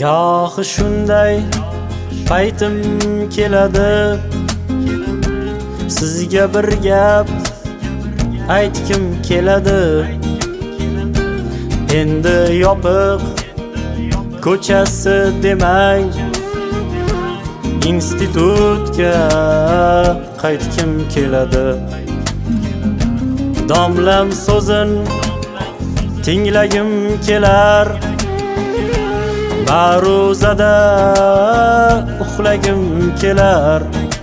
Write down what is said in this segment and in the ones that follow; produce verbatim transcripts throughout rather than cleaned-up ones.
Gohi shunday paytim keladi, sizga bir gap aytkim keladi. Endi yopiq ko'chasi demang, institutga qaytkim keladi. Domlam so'zin tinglagim kelar, ma'ruzada uxlagim kelar.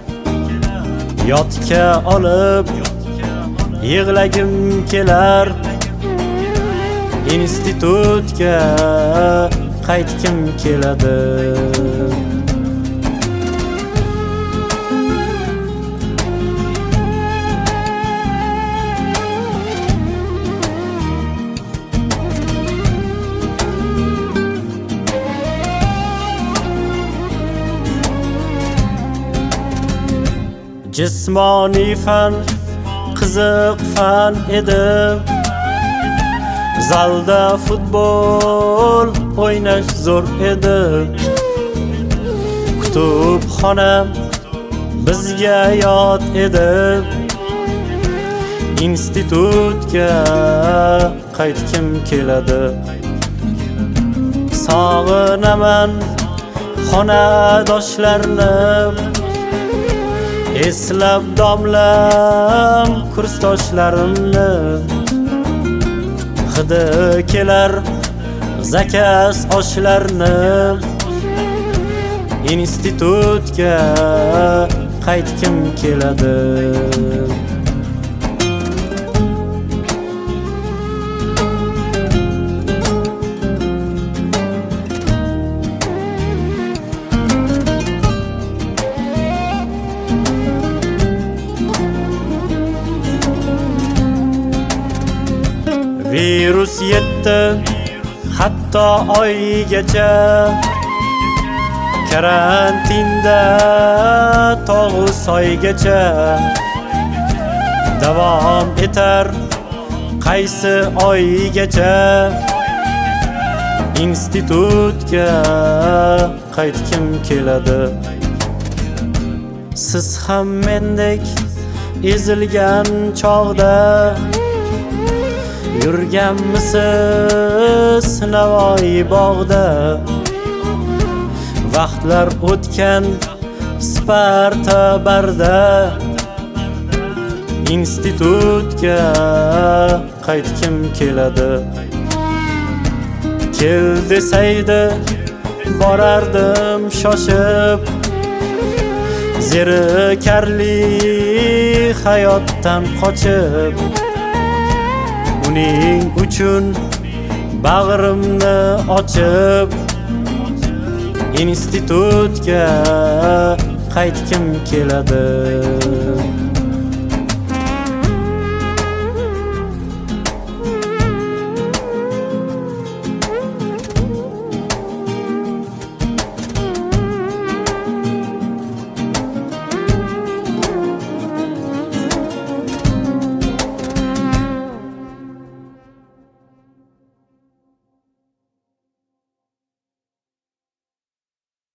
Yotga olib yig'lagim kelar, institutga qaytkim keladi. Jismoniy fan qiziq fan edi, zalda futbol o'ynash zo'r edi. Kutubxona bizga yot edi, institutga qaytkim keladi. Sog'inaman xonadoshlarni, eslab domlam kursdoshlarimni. Hidi kelar zakas oshlarni, institutga qaytkim keladi. Virus yetdi hatto oygacha, karantinda tog'u soygacha davom etar qaysi oygacha. Institutga qaytkim keladi. Siz ham mendek ezilgan chog'da yurganmisiz Navoiy bog'da? Vaqtlar o'tgan Sparta barda, institutga qaytkim keladi. Kel desaydi borardim shoshib, zerikarli hayotdan qochib. Uning uchun bag'rimni ochib, institutga qaytkim keladi.